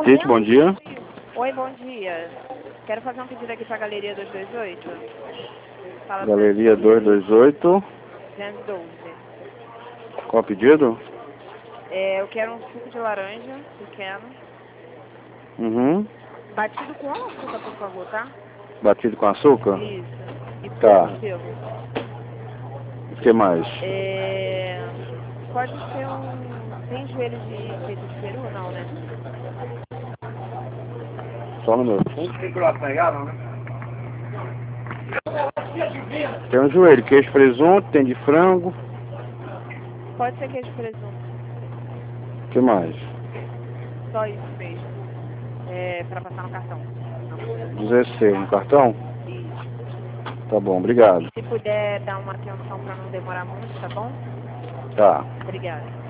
Apetite, bom dia. Oi, bom dia. Quero fazer um pedido aqui para a Galeria 228. Fala Galeria 228. 212. Qual o pedido? Eu quero um suco de laranja pequeno. Uhum. Batido com açúcar, por favor, tá? Batido com açúcar? Isso. E Tá. pouco selo. O que mais? Pode ser um... Tem joelho de peito de peru ou não, né? Só um minuto. Tem um joelho, queijo presunto, tem de frango. Pode ser queijo presunto. O que mais? Só isso mesmo. Para passar no cartão. 16 no cartão? Isso. Tá bom, obrigado. Se puder dar uma atenção para não demorar muito, tá bom? Tá. Obrigada.